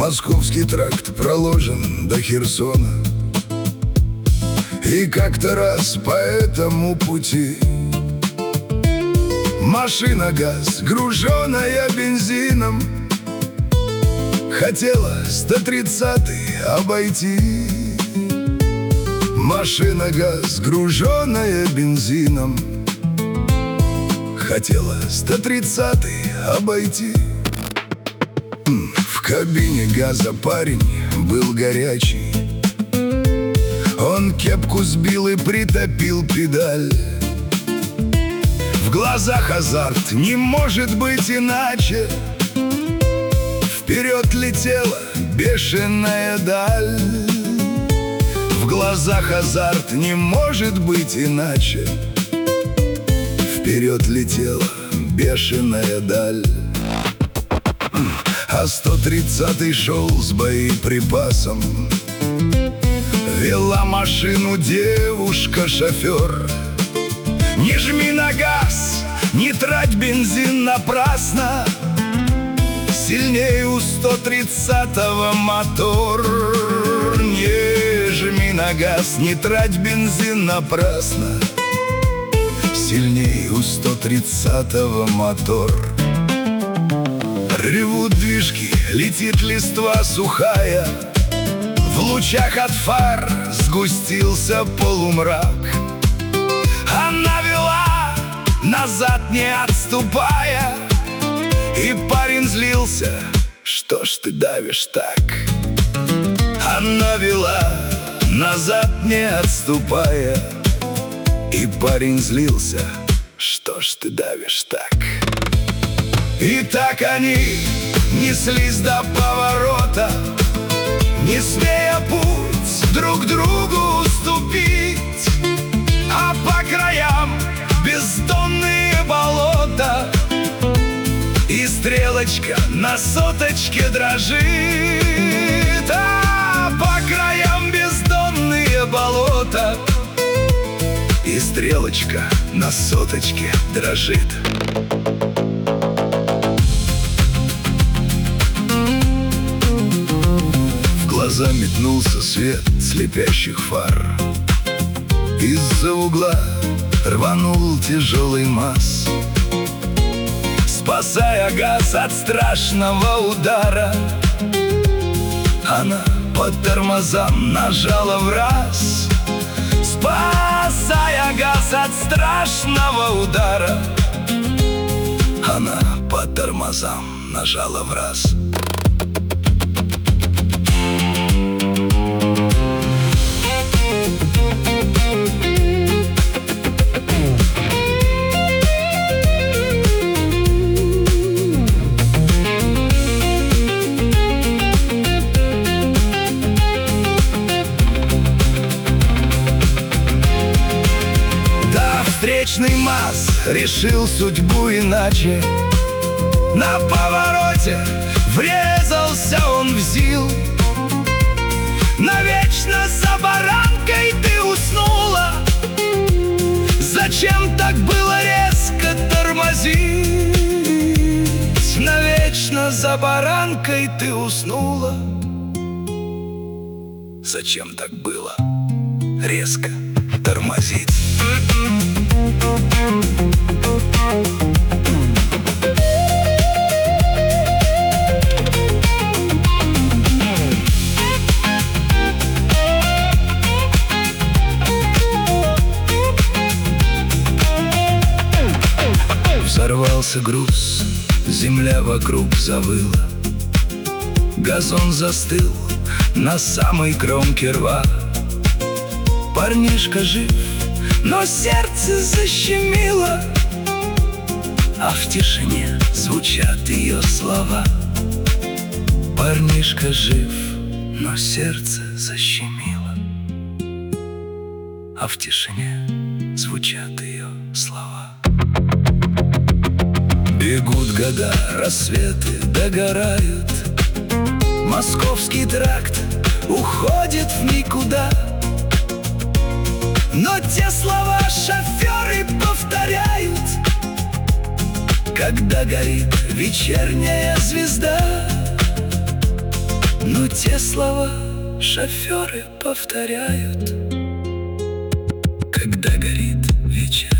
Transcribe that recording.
Московский тракт проложен до Херсона. И как-то раз по этому пути машина ГАЗ, груженная бензином, хотела 130-й обойти. Машина ГАЗ, груженная бензином, хотела 130-й обойти. В кабине ГАЗа парень был горячий. Он кепку сбил и притопил педаль. В глазах азарт, не может быть иначе. Вперед летела бешеная даль. В глазах азарт, не может быть иначе. Вперед летела бешеная даль. А 130-й шел с боеприпасом. Вела машину девушка-шофер. Не жми на газ, не трать бензин напрасно. Сильнее у 130-го мотор. Не жми на газ, не трать бензин напрасно. Сильнее у 130-го мотор. Ревут движки, летит листва сухая. В лучах от фар сгустился полумрак. Она вела, назад не отступая. И парень злился: что ж ты давишь так? Она вела, назад не отступая. И парень злился: что ж ты давишь так? И так они неслись до поворота, не смея путь друг другу уступить. А по краям бездонные болота, и стрелочка на соточке дрожит. А по краям бездонные болота, и стрелочка на соточке дрожит. В глаза метнулся свет слепящих фар. Из-за угла рванул тяжелый МАЗ, спасая ГАЗ от страшного удара. Она по тормозам нажала враз, спасая ГАЗ от страшного удара. Она по тормозам нажала враз. Встречный МАЗ решил судьбу иначе. На повороте врезался он в ЗИЛ. Навечно за баранкой ты уснула. Зачем так было резко тормозить? Навечно за баранкой ты уснула. Зачем так было резко тормозить? Взорвался груз, земля вокруг завыла. Газон застыл на самой кромке рва. Парнишка жив, но сердце защемило, а в тишине звучат ее слова. Парнишка жив, но сердце защемило, а в тишине звучат ее слова. Бегут года, рассветы догорают. Московский тракт уходит в никуда. Но те слова шоферы повторяют, когда горит вечерняя звезда. Но те слова шоферы повторяют, когда горит вечер.